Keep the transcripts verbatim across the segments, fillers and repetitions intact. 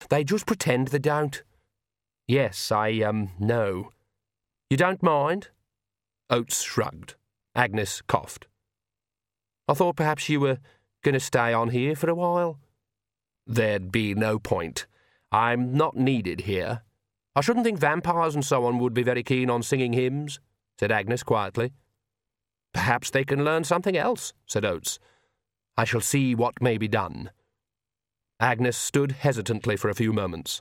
they just pretend they don't. Yes, I, um, know. You don't mind? Oates shrugged. Agnes coughed. I thought perhaps you were going to stay on here for a while. There'd be no point. I'm not needed here. I shouldn't think vampires and so on would be very keen on singing hymns, said Agnes quietly. Perhaps they can learn something else, said Oates. I shall see what may be done. Agnes stood hesitantly for a few moments.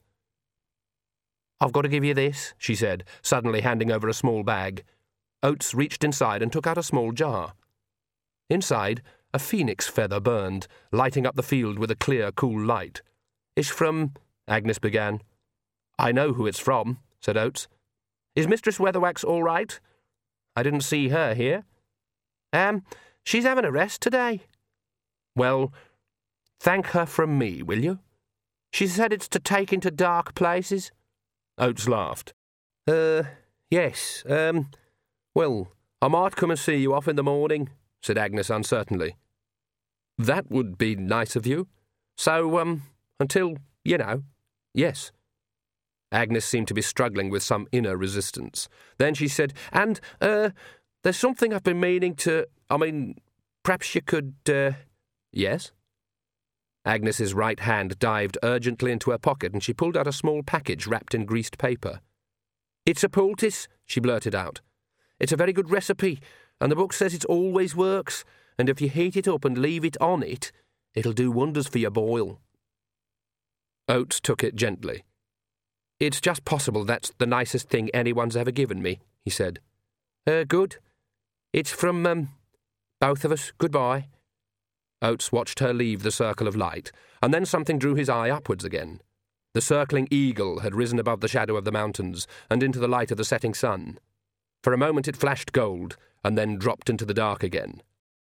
I've got to give you this, she said, suddenly handing over a small bag. Oates reached inside and took out a small jar. Inside, a phoenix feather burned, lighting up the field with a clear, cool light. It's from... Agnes began. I know who it's from, said Oates. Is Mistress Weatherwax all right? I didn't see her here. Um, she's having a rest today. Well, thank her from me, will you? She said it's to take into dark places. Oates laughed. Uh, yes, um, well, I might come and see you off in the morning, said Agnes uncertainly. That would be nice of you. So, um, until, you know, yes. Agnes seemed to be struggling with some inner resistance. Then she said, and, uh, there's something I've been meaning to, I mean, perhaps you could, uh, yes? Agnes's right hand dived urgently into her pocket and she pulled out a small package wrapped in greased paper. It's a poultice, she blurted out. It's a very good recipe, and the book says it always works, and if you heat it up and leave it on it, it'll do wonders for your boil. Oates took it gently. It's just possible that's the nicest thing anyone's ever given me, he said. Uh, good. It's from, um, both of us. Goodbye. Oates watched her leave the circle of light, and then something drew his eye upwards again. The circling eagle had risen above the shadow of the mountains and into the light of the setting sun. For a moment it flashed gold, and then dropped into the dark again.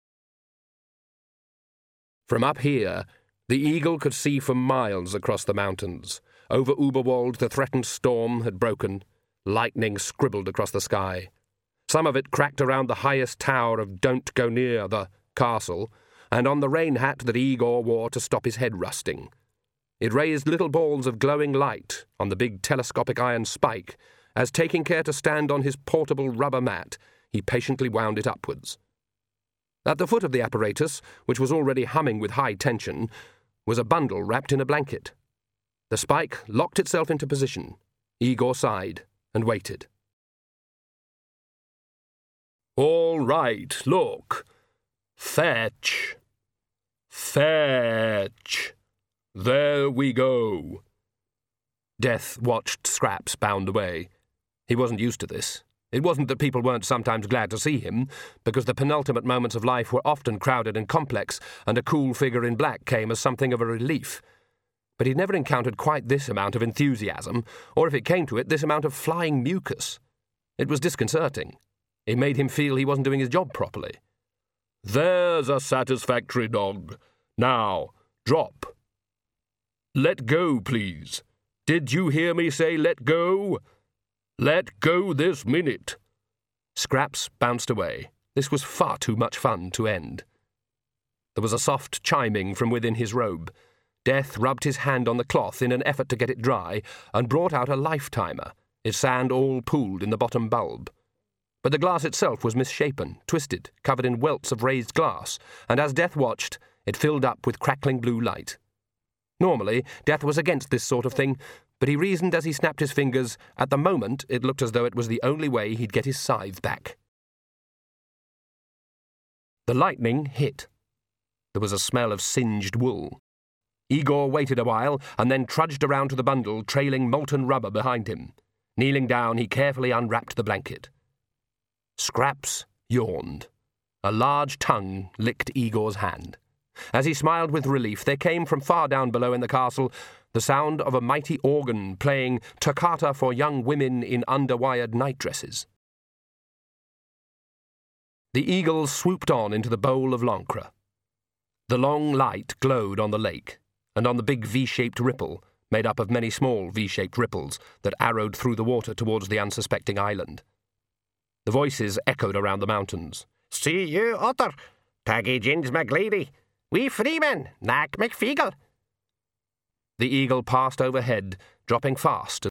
From up here, the eagle could see for miles across the mountains. Over Uberwald the threatened storm had broken. Lightning scribbled across the sky. Some of it cracked around the highest tower of Don't Go Near the castle, and on the rain hat that Igor wore to stop his head rusting. It raised little balls of glowing light on the big telescopic iron spike, as, taking care to stand on his portable rubber mat, he patiently wound it upwards. At the foot of the apparatus, which was already humming with high tension, was a bundle wrapped in a blanket. The spike locked itself into position. Igor sighed and waited. All right, look. Fetch. Fetch. There we go. Death watched Scraps bound away. He wasn't used to this. It wasn't that people weren't sometimes glad to see him, because the penultimate moments of life were often crowded and complex, and a cool figure in black came as something of a relief. But he'd never encountered quite this amount of enthusiasm, or if it came to it, this amount of flying mucus. It was disconcerting. It made him feel he wasn't doing his job properly. There's a satisfactory dog. Now, drop. Let go, please. Did you hear me say let go? Let go this minute. Scraps bounced away. This was far too much fun to end. There was a soft chiming from within his robe. Death rubbed his hand on the cloth in an effort to get it dry and brought out a life-timer, its sand all pooled in the bottom bulb. But the glass itself was misshapen, twisted, covered in welts of raised glass, and as Death watched, it filled up with crackling blue light. Normally, Death was against this sort of thing, but he reasoned as he snapped his fingers, at the moment it looked as though it was the only way he'd get his scythe back. The lightning hit. There was a smell of singed wool. Igor waited a while and then trudged around to the bundle, trailing molten rubber behind him. Kneeling down, he carefully unwrapped the blanket. Scraps yawned. A large tongue licked Igor's hand. As he smiled with relief, there came from far down below in the castle the sound of a mighty organ playing Toccata for Young Women in Underwired Nightdresses. The eagle swooped on into the bowl of Lancre. The long light glowed on the lake, and on the big V-shaped ripple, made up of many small V-shaped ripples that arrowed through the water towards the unsuspecting island. The voices echoed around the mountains. See you, Otter. Taggy Jins McGlady. We freemen, Knack McFeagle. The eagle passed overhead, dropping fast